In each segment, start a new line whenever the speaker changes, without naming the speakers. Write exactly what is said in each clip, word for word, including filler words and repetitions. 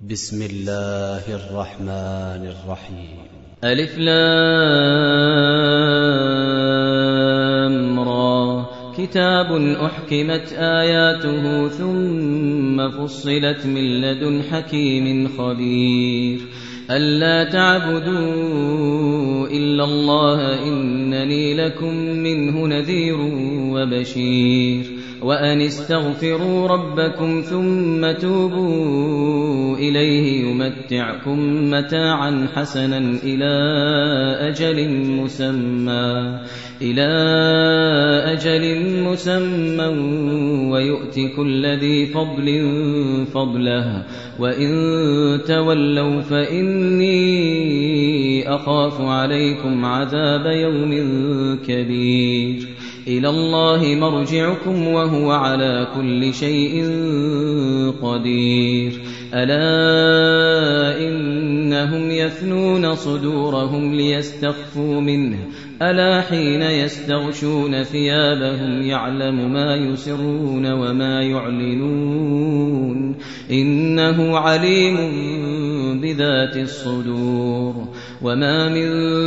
بسم الله الرحمن الرحيم.
ألف لام را. كتاب أحكمت آياته ثم فصلت من لدن حكيم خبير. ألا تعبدوا إلا الله إنني لكم منه نذير وبشير. وأن استغفروا ربكم ثم توبوا إليه يمتعكم متاعا حسنا إلى أجل مسمى إلى أجل مسمى ويؤت كل ذي فضل فضله وإن تولوا فإني أخاف عليكم عذاب يوم كبير. إلى الله مرجعكم وهو على كل شيء قدير. ألا إنهم يثنون صدورهم ليستخفوا منه ألا حين يستغشون ثيابهم يعلم ما يسرون وما يعلنون إنه عليم بذات الصدور. وما من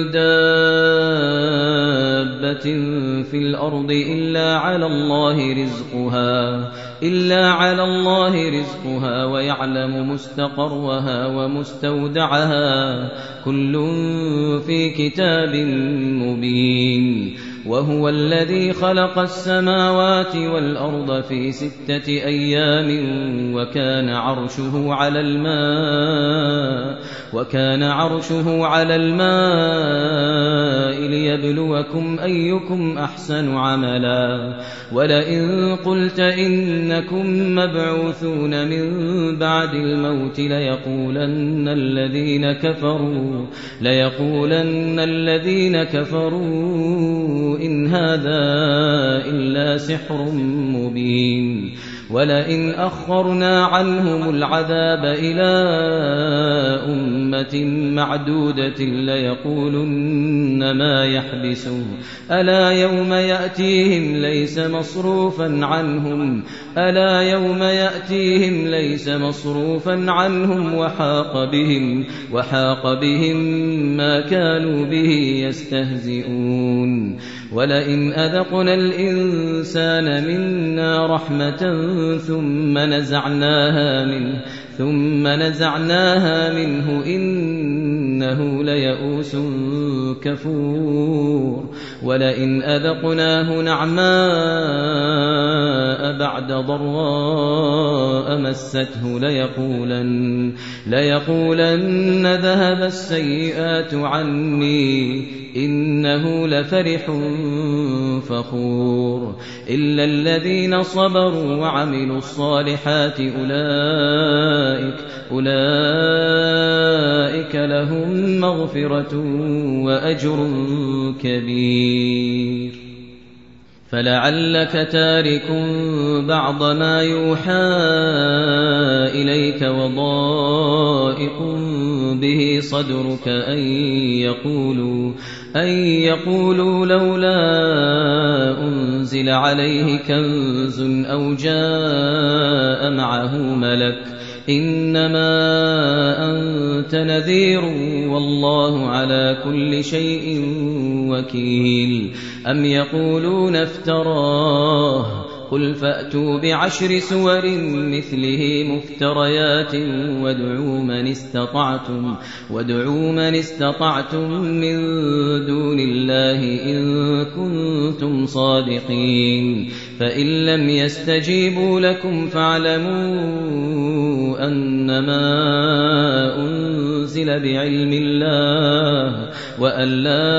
دابة في الأرض إلا على الله رزقها إلا على الله رزقها ويعلم مستقرها ومستودعها كل في كتاب مبين. وهو الذي خلق السماوات والأرض في ستة أيام وكان عرشه على الماء وكان عرشه على الماء ليبلوكم أيكم أحسن عملا. ولئن قلت إنكم مبعوثون من بعد الموت ليقولن الذين كفروا ليقولن الذين كفروا إن هذا إلا سحر مبين. ولئن أخرنا عنهم العذاب إلى أمة معدودة ليقولن ما يحبسه ألا يوم يأتيهم ليس مصروفا عنهم ألا يوم يأتيهم ليس مصروفا عنهم وحاق بهم وحاق بهم ما كانوا به يستهزئون. ولئن أذقنا الإنسان منا رحمة ثم نزعناها منه ثم نزعناها منه إنه ليئوس كفور. ولئن أذقناه نعماء بعد ضراء مسته ليقولن ليقولن ذهب السيئات عني إنه لفرح فخور. إلا الذين صبروا وعملوا الصالحات أولئك أولئك لهم مغفرة وأجر كبير. فلعلك تارك بعض ما يوحى إليك وضائق به صدرك أن يقولوا أن يقولوا لولا أنزل عليه كنز أو جاء معه ملك إنما أنت نذير والله على كل شيء وكيل. أم يقولون افتراه قل فأتوا بعشر سور مثله مفتريات وادعوا من استطعتم وادعوا من استطعتم من دون الله إن كنتم صادقين. فإن لم يستجيبوا لكم فاعلموا أنما أنزل بعلم الله وأن لا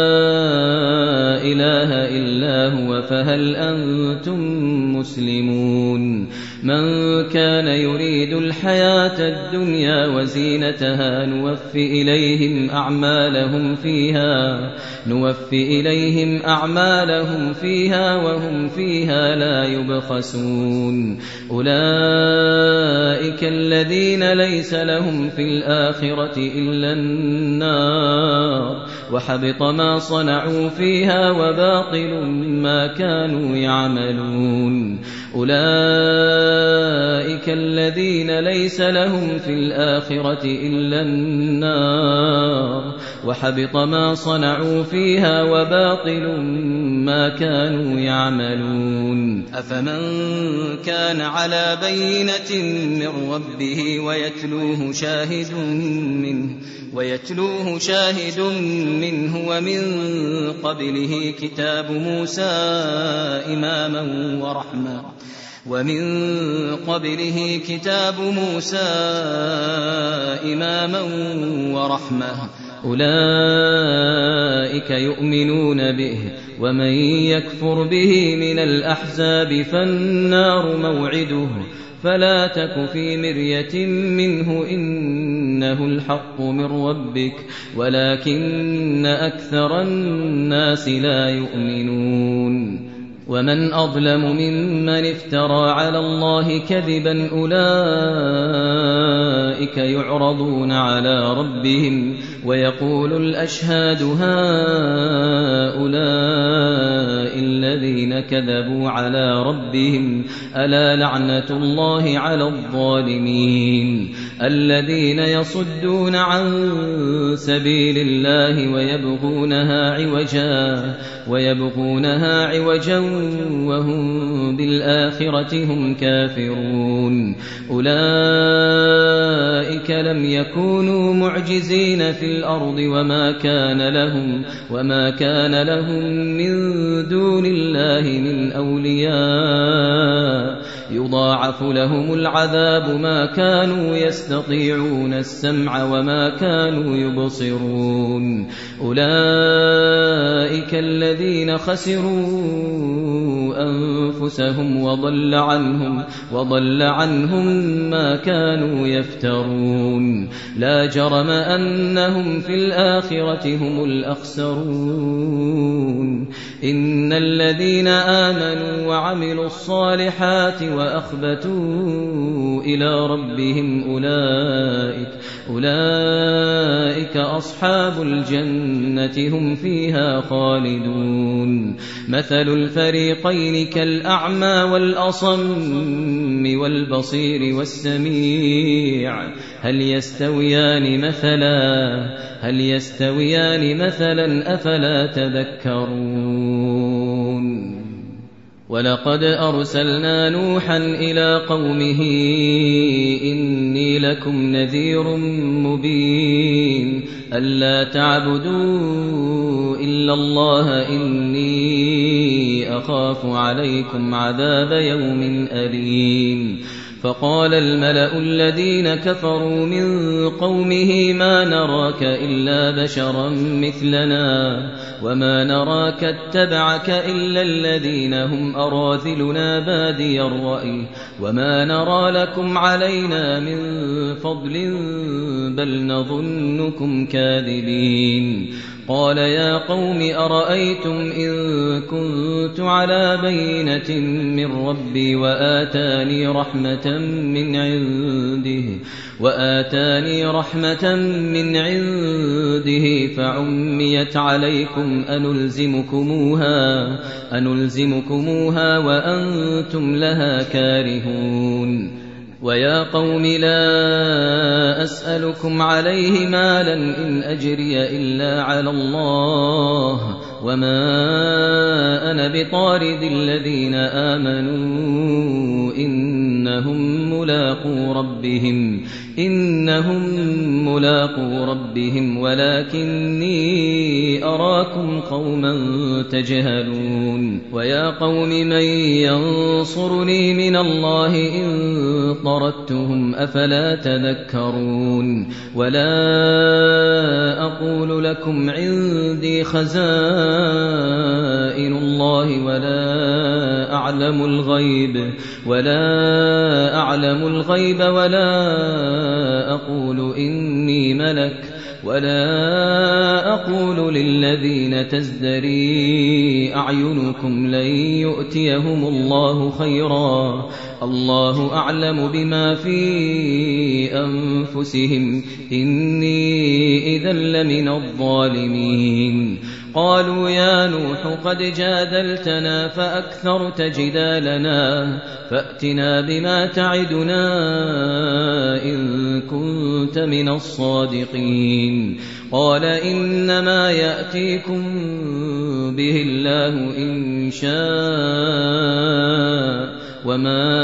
إله إلا هو فهل أنتم مسلمون. من كان يريد الحياة الدنيا وزينتها نوفي إليهم أعمالهم فيها نوفي إليهم أعمالهم فيها وهم فيها لا يبخسون. أولئك الذين ليس لهم في الآخرة إلا النار وحبط ما صنعوا فيها وباطل ما كانوا يعملون. أولئك الذين الذين ليس لهم في الآخرة إلا النار وحبط ما صنعوا فيها وباطل ما كانوا يعملون
أفمن كان على بينة من ربه ويتلوه شاهد منه ويتلوه شاهد منه ومن قبله كتاب موسى إماما ورحمة ومن قبله كتاب موسى إماما ورحمة
أولئك يؤمنون به ومن يكفر به من الأحزاب فالنار موعده فلا تك في مرية منه إنه الحق من ربك ولكن أكثر الناس لا يؤمنون ومن أظلم ممن افترى على الله كذبا أولئك يعرضون على ربهم ويقول الأشهاد هؤلاء الذين كذبوا على ربهم ألا لعنة الله على الظالمين الذين يصدون عن سبيل الله ويبغونها عوجا ويبغونها عوجا وهم بالآخرة هم كافرون أولئك لم يكونوا معجزين في الأرض وما كان لهم وما كان لهم من دون الله من أولياء يضاعف لهم العذاب ما كانوا يستطيعون السمع وما كانوا يبصرون أولئك الذين خسروا أنفسهم وضل عنهم وضل عنهم ما كانوا يفترون لا جرم أنهم في الآخرة هم الأخسرون إن الذين آمنوا وعملوا الصالحات وأخبتوا إلى ربهم أولئك أولئك أصحاب الجنة هم فيها خالدون مثل الفريقين كالأعمى والأصم والبصير والسميع هل يستويان مثلا هل يستويان مثلا أفلا تذكرون ولقد أرسلنا نوحا إلى قومه إني لكم نذير مبين ألا تعبدوا إلا الله إني أخاف عليكم عذاب يوم أليم فقال الملأ الذين كفروا من قومه ما نراك إلا بشرا مثلنا وما نراك اتبعك إلا الذين هم أراذلنا بادي الرأي وما نرى لكم علينا من فضل بل نظنكم كاذبين قال يا قوم أرأيتم إن كنت على بينة من ربي وآتاني رحمة من عنده وآتاني رحمة من عنده فعميت عليكم أنلزمكموها أنلزمكموها وأنتم لها كارهون ويا قوم لا أسألكم عليه مالا إن أجري إلا على الله وما أنا بطارد الذين آمنوا إنهم ملاقو ربهم إنهم ملاقو ربهم ولكني أراكم قوما تجهلون ويا قوم من ينصرني من الله إن طردتهم أفلا تذكرون ولا أقول لكم عندي خزائن الله ولا أعلم الغيب ولا أعلم الغيب ولا أقول إني ملك ولا أقول للذين تزدري أعينكم لن يؤتيهم الله خيرا الله أعلم بما في أنفسهم إني إذا لمن الظالمين قالوا يا نوح قد جادلتنا فأكثرت جدالنا فأتنا بما تعدنا إن كنت من الصادقين قال إنما يأتيكم به الله إن شاء وما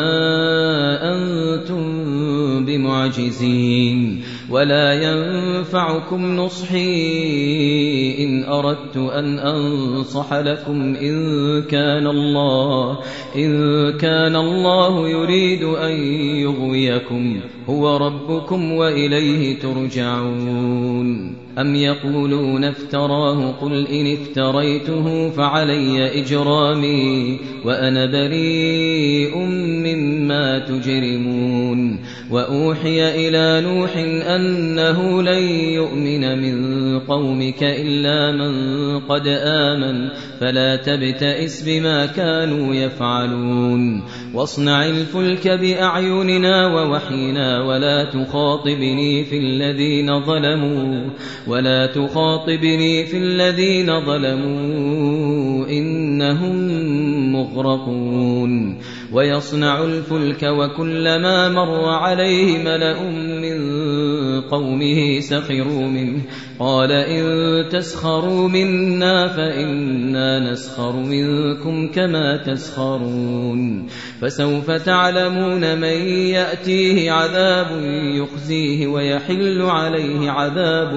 أنتم بمعجزين ولا ينفعكم نصحي إن أردت أن أنصح لكم إن كان الله إن كان الله يريد أن يغويكم هو ربكم وإليه ترجعون أم يقولون افتراه قل إن افتريته فعلي إجرامي وأنا بريء مما تجرمون وأوحي إلى نوح أنه لن يؤمن من قومك إلا من قد آمن فلا تبتئس بما كانوا يفعلون واصنع الفلك بأعيننا ووحينا ولا تخاطبني في الذين ظلموا ولا تخاطبني في الذين ظلموا إنهم مغرقون ويصنع الفلك وكلما مر عليه ملأ من قومه سخروا منه قال إن تسخروا منا فإنا نسخر منكم كما تسخرون فسوف تعلمون من يأتيه عذاب يخزيه ويحل عليه عذاب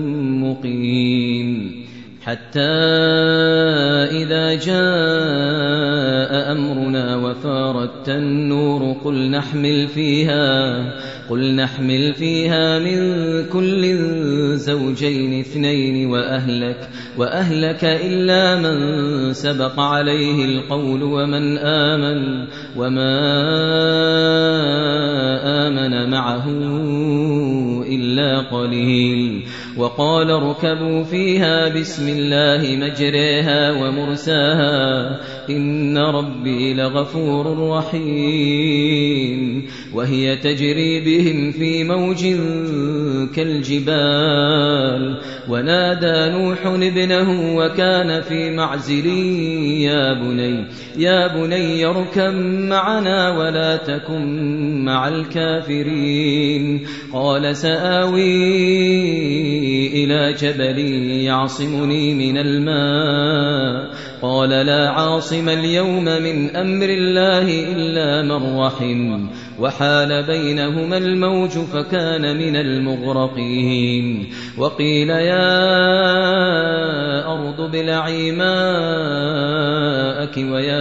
مقيم حتى إذا جاء أمرنا وفارت النور قل نحمل فيها قل نحمل فيها من كل زوجين اثنين وأهلك وأهلك إلا من سبق عليه القول ومن آمن وما آمن معه إلا قليل وقال اركبوا فيها بسم الله مجريها ومرساها إن ربي لغفور رحيم وهي تجري بهم في موج كالجبال ونادى نوح ابنه وكان في معزل يا بني يا بني اركب معنا ولا تكن مع الكافرين قال سآوي إلى جبل يعصمني من الماء قال لا عاصم اليوم من أمر الله إلا من رحم وحال بينهما الموج فكان من المغرقين وقيل يا أرض ابلعي ماءك ويا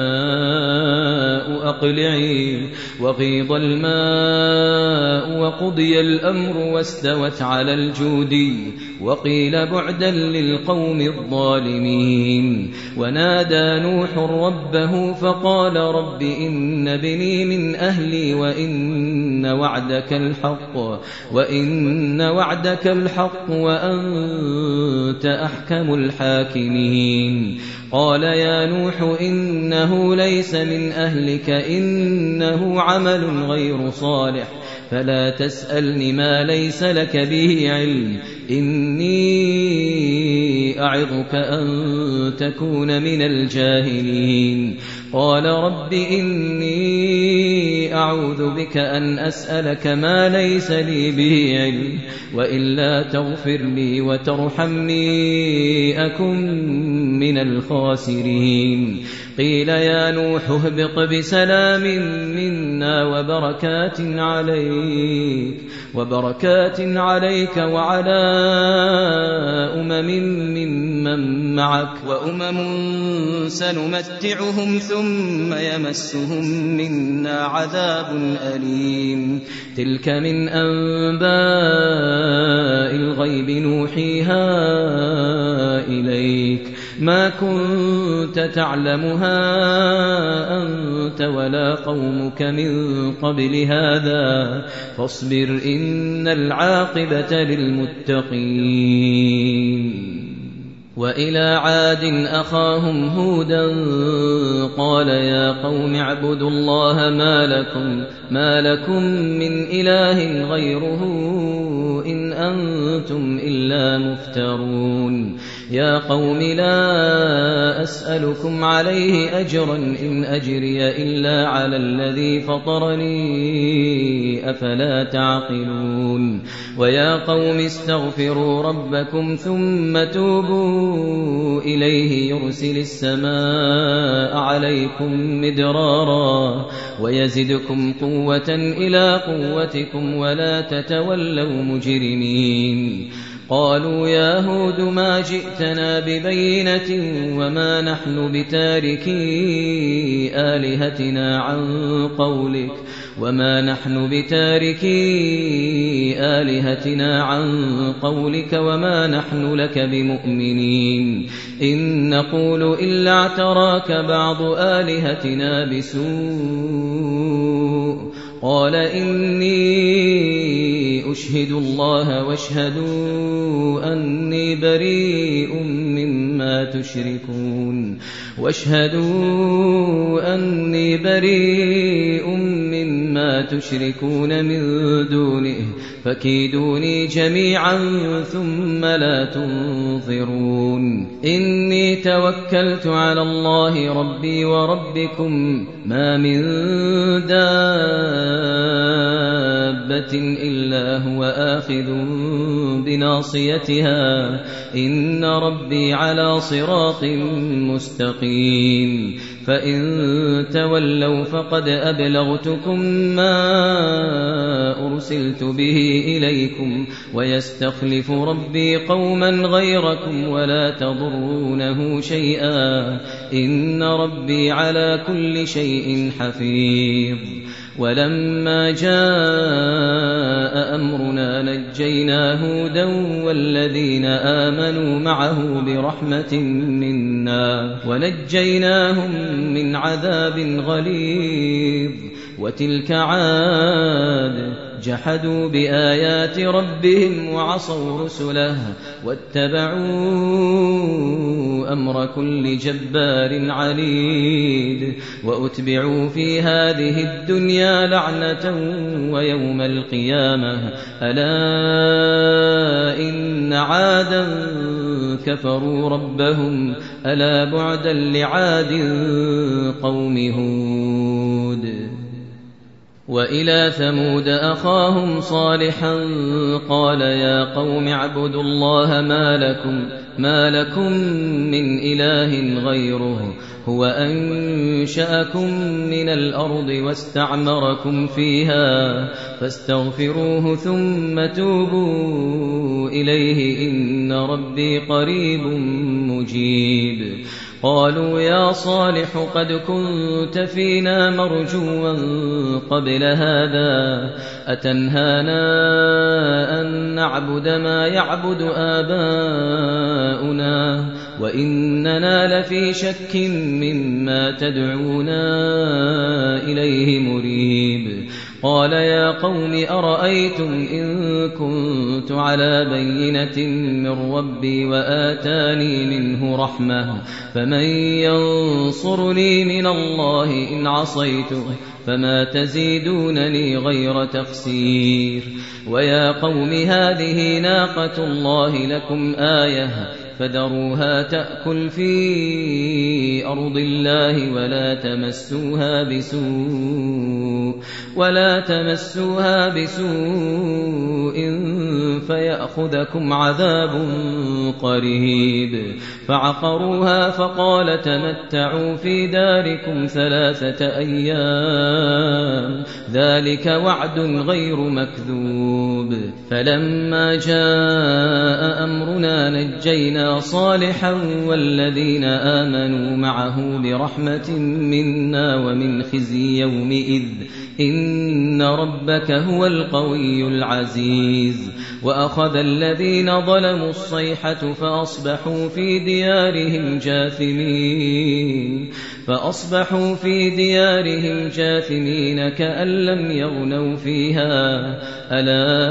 سماء أقلعي وغيض الماء وقضي الأمر واستوت على الجودي وقيل بعدا للقوم الظالمين ونادى نوح ربه فقال رب إن ابني من أهلي وإن وعدك الحق وإن وعدك الحق وأنت أحكم الحاكمين قال يا نوح إنه ليس من أهلك إنه عمل غير صالح فلا تسألني ما ليس لك به علم إني أعظك أن تكون من الجاهلين قال رب إني أعوذ بك أن أسألك ما ليس لي به علم وإلا تغفر لي وترحمني أكن من الخاسرين قيل يا نوح اهبط بسلام منا وبركات عليك وبركات عليك وعلى أمم ممن معك وأمم سنمتعهم ثم يمسهم منا عذاب أليم تلك من أنباء الغيب نوحيها إليك ما كنت تعلمها أنت ولا قومك من قبل هذا فاصبر إن العاقبة للمتقين وإلى عاد أخاهم هودا قال يا قوم اعبدوا الله ما لكم ما لكم من إله غيره إن أنتم إلا مفترون يا قوم لا أسألكم عليه أجرا إن أجري إلا على الذي فطرني أفلا تعقلون ويا قوم استغفروا ربكم ثم توبوا إليه يرسل السماء عليكم مدرارا ويزدكم قوة إلى قوتكم ولا تتولوا مجرمين قالوا يا هود ما جئتنا ببينة وما نحن بتاركي آلهتنا عن قولك وما نحن بتاركي آلهتنا عن قولك وما نحن لك بمؤمنين إن نقول إلا اعتراك بعض آلهتنا بسوء قال إني أشهد الله واشهدوا أني بريء مما تشركون واشهدوا أني بريء مما تشركون من دونه فكيدوني جميعا ثم لا تنظرون إني توكلت على الله ربي وربكم ما من دابة إلا هو آخذ بناصيتها إن ربي على صراط مستقيم فإن تولوا فقد أبلغتكم ما أرسلت به إليكم ويستخلف ربي قوما غيركم ولا تضرونه شيئا إن ربي على كل شيء حفيظ ولما جاء أمرنا نجينا هودا والذين آمنوا معه برحمة منا ونجيناهم من عذاب غليظ وتلك عاد جحدوا بآيات ربهم وعصوا رسله واتبعوا أمر كل جبار عنيد وأتبعوا في هذه الدنيا لعنة ويوم القيامة ألا إن عادا كفروا ربهم ألا بعدا لعاد قوم هود وإلى ثمود أخاهم صالحا قال يا قوم اعبدوا الله ما لكم ما لكم من إله غيره هو أنشأكم من الأرض واستعمركم فيها فاستغفروه ثم توبوا إليه إن ربي قريب مجيب قالوا يا صالح قد كنت فينا مرجوا قبل هذا أتنهانا أن نعبد ما يعبد آباؤنا وإننا لفي شك مما تدعونا إليه مريب قال يا قوم أرأيتم إن كنت على بينة من ربي وآتاني منه رحمة فمن ينصرني من الله إن عصيته فما تزيدونني غير تخسير ويا قوم هذه ناقة الله لكم آية فذروها تأكل في أرض الله ولا تمسوها بسوء ولا تمسوها بسوء فيأخذكم عذاب قريب فعقروها فقال تمتعوا في داركم ثلاثة أيام ذلك وعد غير مكذوب فلما جاء أمرنا نجينا صالحا والذين آمنوا معه برحمة منا ومن خزي يومئذ إن ربك هو القوي العزيز وأخذ الذين ظلموا الصيحة فأصبحوا في ديارهم جاثمين فأصبحوا في ديارهم جاثمين كأن لم يغنوا فيها ألا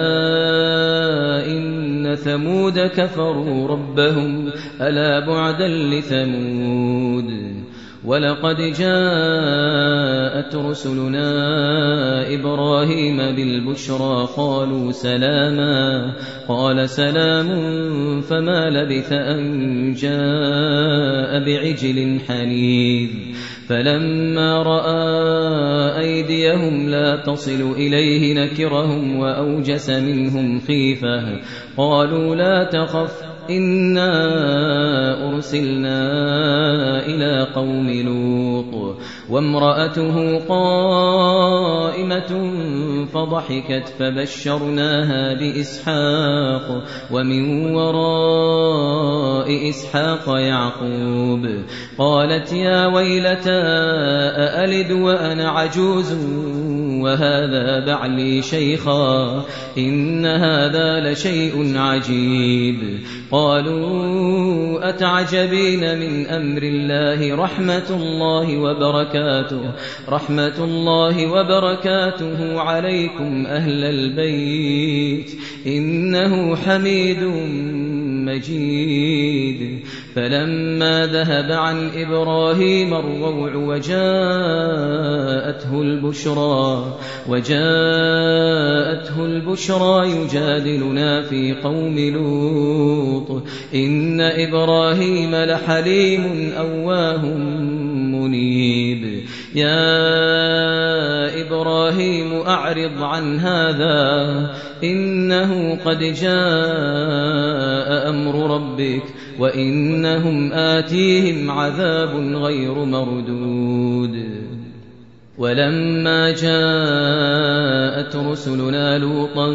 إن ثمود كفروا ربهم ألا بعدا لثمود ولقد جاءت رسلنا إبراهيم بالبشرى قالوا سلاما قال سلام فما لبث أن جاء بعجل حنيذ فلما رأى أيديهم لا تصل إليه نكرهم وأوجس منهم خيفة قالوا لا تخف إنا أرسلنا إلى قوم لوط وامرأته قائمة فضحكت فبشرناها بإسحاق ومن وراء إسحاق يعقوب قالت يا ويلتى أألد وأنا عجوز وهذا بعلي شيخا إن هذا لشيء عجيب قالوا أتعجبين من أمر الله رحمة الله وبركاته رحمة الله وبركاته عليكم أهل البيت إنه حميد مجيد فلما ذهب عن إبراهيم الروع وجاءته البشرى وجاءته البشرى يجادلنا في قوم لوط إن إبراهيم لحليم أواه منيب يا إبراهيم أعرض عن هذا إنه قد جاء أمر ربك وإنهم آتيهم عذاب غير مردود ولما جاءت رسلنا لوطا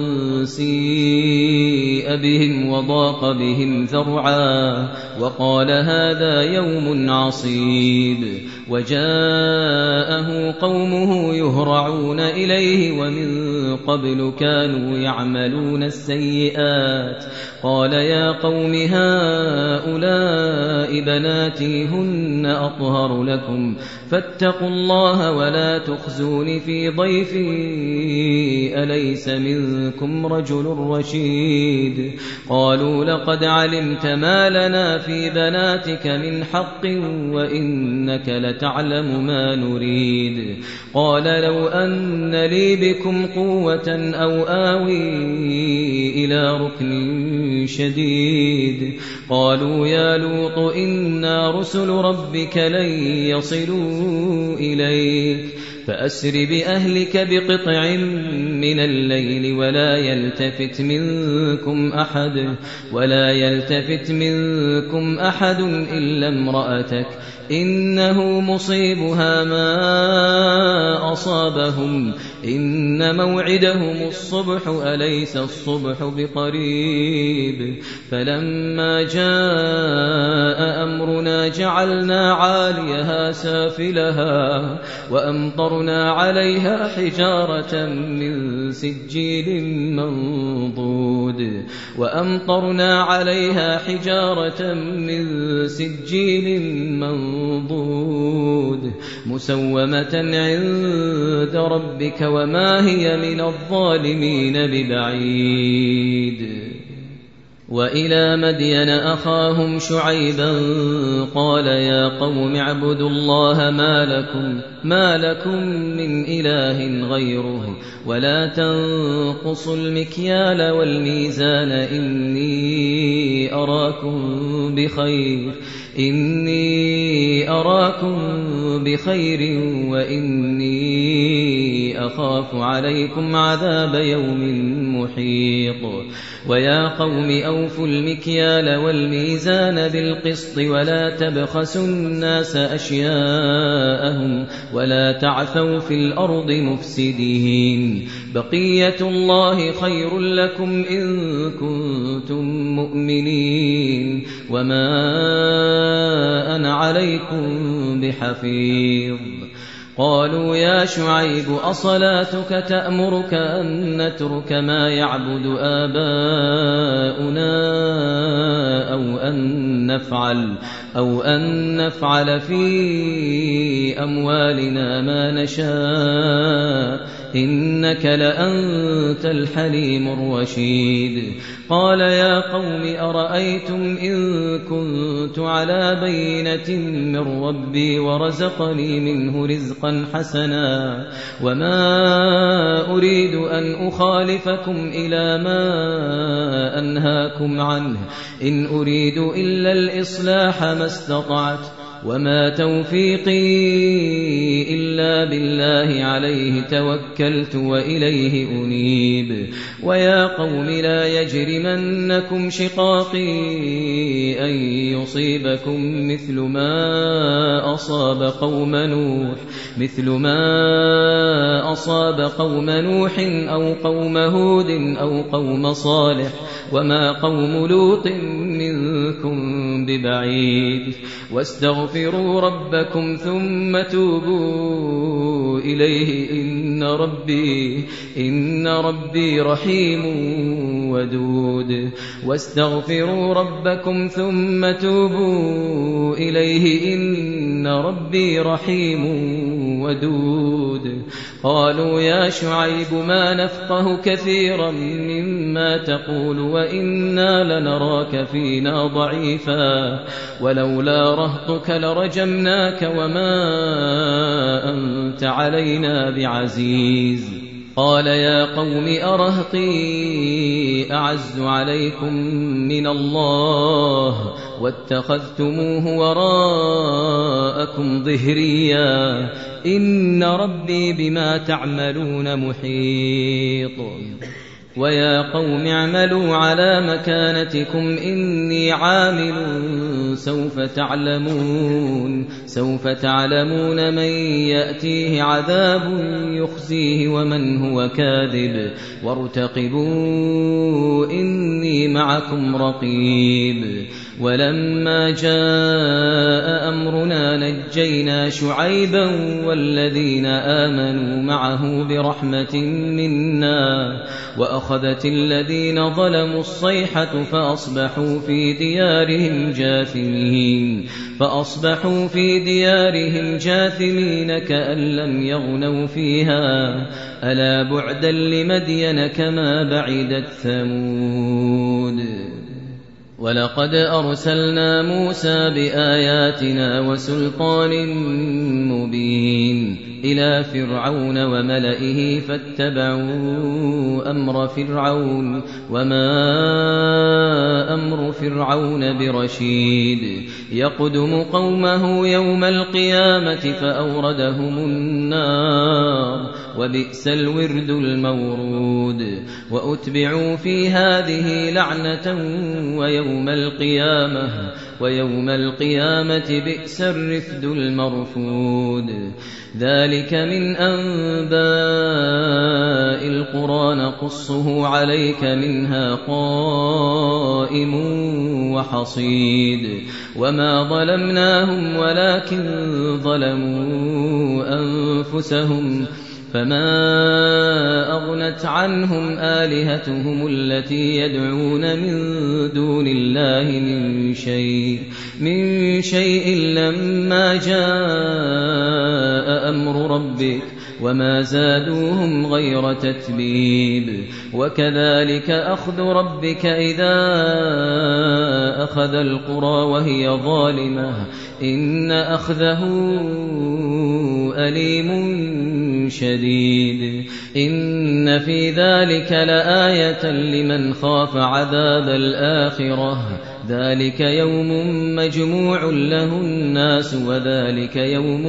سيء بهم وضاق بهم ذرعا وقال هذا يوم عصيب وجاءه قومه يهرعون إليه ومن قبل كانوا يعملون السيئات قال يا قوم هؤلاء بناتي هن أطهر لكم فاتقوا الله ولا تخزون في ضيفي أليس منكم رجل رشيد قالوا لقد علمت ما لنا في بناتك من حق وإنك لتعلم ما نريد قال لو أن لي بكم قوة أو آوي إلى ركن شديد قالوا يا لوط إنا رسل ربك لن يصلوا إليك فأسر بأهلك بقطع من الليل ولا يلتفت منكم أحد ولا يلتفت منكم أحد إلا امرأتك إنه مصيبها ما أصابهم إن موعدهم الصبح أليس الصبح بقريب فلما جاء أمرنا جعلنا عاليها سافلها وأمطرنا عليها حجارة من سجيل منضود وأمطرنا عليها حجارة من سجيل منضود منضود مسومة عند ربك وما هي من الظالمين ببعيد وإلى مدين أخاهم شعيبا قال يا قوم اعبدوا الله ما لكم ما لكم من إله غيره ولا تنقصوا المكيال والميزان إني أراكم بخير إني أراكم بخير وإني أخاف عليكم عذاب يوم محيط ويا قوم أوفوا المكيال والميزان بالقسط ولا تبخسوا الناس أشياءهم ولا تعثوا في الأرض مفسدين بقية الله خير لكم إن كنتم مؤمنين وما أنا عليكم بحفيظ قالوا يا شعيب أصلاتك تأمرك أن نترك ما يعبد آباؤنا أو أن نفعل أو أن نفعل في أموالنا ما نشاء إنك لأنت الحليم الرشيد قال يا قوم أرأيتم إن كنت على بينة من ربي ورزقني منه رزقا حسنا وما أريد أن أخالفكم إلى ما أنهاكم عنه إن أريد إلا الإصلاح ما استطعت وما توفيقي إلا بالله عليه توكلت وإليه أنيب ويا قوم لا يجرمنكم شقاقي أن يصيبكم مثل ما أصاب قوم نوح مثل ما أصاب قوم نوح أو قوم هود أو قوم صالح وما قوم لوط منكم ببعيد واستغفروا ربكم ثم توبوا إليه إن ربي إن ربي رحيم ودود واستغفروا ربكم ثم توبوا إليه إن ربي رحيم ودود قالوا يا شعيب ما نفقه كثيرا مما تقول وإنا لنراك فينا ضعيفا ولولا رهطك لرجمناك وما أنت علينا بعزيز قال يا قوم أرهطي أعز عليكم من الله واتخذتموه وراءكم ظهريا إن ربي بما تعملون محيط ويا قوم اعملوا على مكانتكم إني عامل سوف تعلمون سوف تعلمون من يأتيه عذاب يخزيه ومن هو كاذب وارتقبوا إني معكم رقيب ولما جاء أمرنا نجينا شعيبا والذين آمنوا معه برحمة منا وأخذت الذين ظلموا الصيحة فأصبحوا في ديارهم جاثمين فأصبحوا في ديارهم جاثمين كأن لم يغنوا فيها ألا بعدا لمدين كما بعدت ثمود ولقد أرسلنا موسى بآياتنا وسلطان مبين إلى فرعون وملئه فاتبعوا أمر فرعون وما أمر فرعون برشيد يقدم قومه يوم القيامة فأوردهم النار وبئس الورد المورود وأتبعوا في هذه لعنة ويوم القيامة ويوم القيامة بئس الرفد المرفود ذلك من أنباء القرى نقصه عليك منها قائم وحصيد وما ظلمناهم ولكن ظلموا أنفسهم فما أغنت عنهم آلهتهم التي يدعون من دون الله من شيء من شيء لما جاء أمر ربك وما زادوهم غير تتبيب وكذلك أخذ ربك إذا أخذ القرى وهي ظالمة إن أخذه أليم شديد إن في ذلك لآية لمن خاف عذاب الآخرة ذلك يوم مجموع له الناس وذلك يوم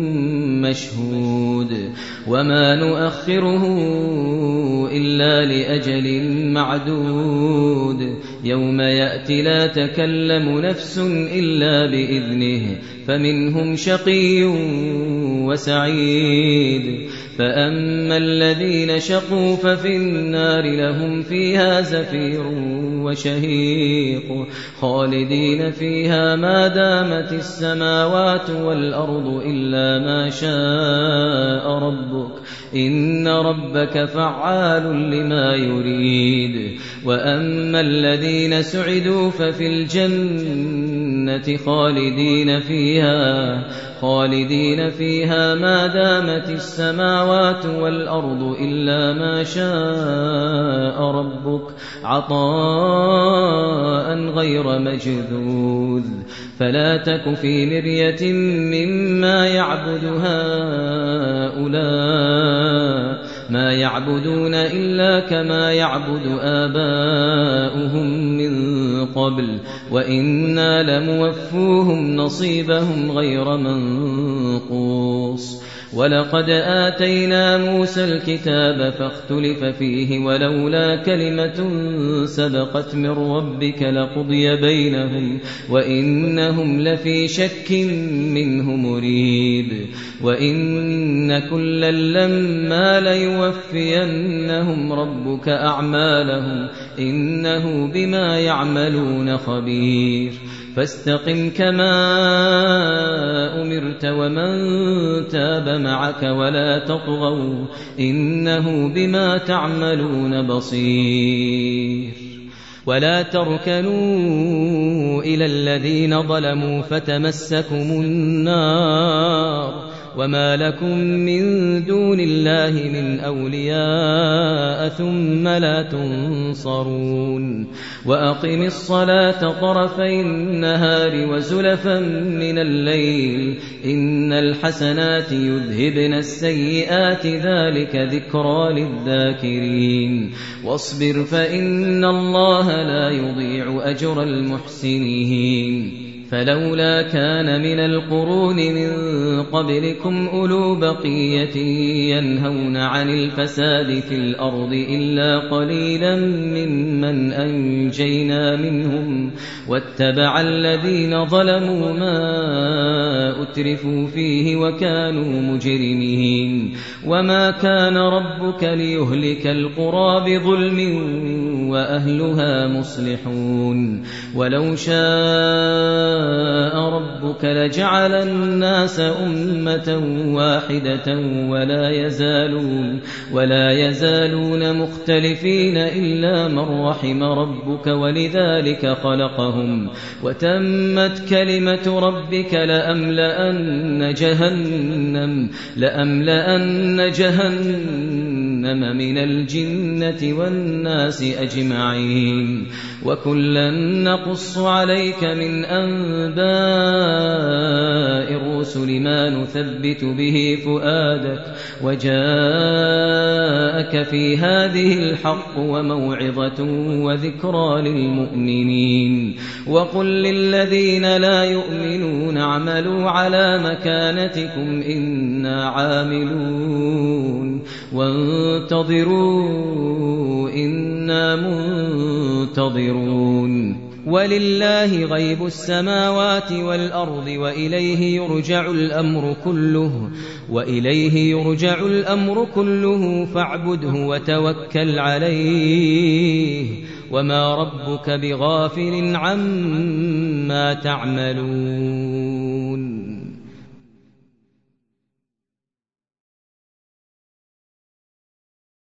مشهود وما نؤخره إلا لأجل معدود يوم يأتي لا تكلم نفس إلا بإذنه فمنهم شقي وسعيد فأما الذين شقوا ففي النار لهم فيها زفير وشهيق خالدين فيها ما دامت السماوات والأرض إلا ما شاء ربك إن ربك فعال لما يريد وأما الذين سعدوا ففي الجنة الجنة خالدين فيها خالدين فيها ما دامت السماوات والأرض إلا ما شاء ربك عطاء غير مجذوذ فلا تك في مرية مما يعبد هؤلاء ما يعبدون إلا كما يعبد آباؤهم من قبل وإنا لموفوهم نصيبهم غير منقوص ولقد آتينا موسى الكتاب فاختلف فيه ولولا كلمة سبقت من ربك لقضي بينهم وإنهم لفي شك منه مريب وإن كلا لما ليوفينهم ربك أعمالهم إنه بما يعملون خبير فاستقم كما أمرت ومن تاب معك ولا تطغوا إنه بما تعملون بصير ولا تركنوا إلى الذين ظلموا فتمسكم النار وما لكم من دون الله من أولياء ثم لا تنصرون وأقم الصلاة طرفي النهار وزلفا من الليل إن الحسنات يذهبن السيئات ذلك ذكرى للذاكرين واصبر فإن الله لا يضيع أجر المحسنين فلولا كان من القرون من قبلكم أولو بقية ينهون عن الفساد في الأرض إلا قليلا ممن أنجينا منهم واتبع الذين ظلموا ما أترفوا فيه وكانوا مجرمين وما كان ربك ليهلك القرى بظلم وأهلها مصلحون ولو شاء ربك لجعل الناس أمة واحدة ولا يزالون ولا يزالون مختلفين إلا من رحم ربك ولذلك خلقهم وتمت كلمة ربك لأملأن جهنم لأملأن جهنم من الجنة والناس أجمعين وكلا نقص عليك من أنباء الرسل ما نثبت به فؤادك وجاءك في هذه الحق وموعظة وذكرى للمؤمنين وقل للذين لا يؤمنون اعملوا على مكانتكم إنا عاملون وانتظروا إنا منتظرون ولله غيب السماوات والأرض وإليه يرجع الأمر كله وإليه يرجع الأمر كله فاعبده وتوكل عليه وما ربك بغافل عما تعملون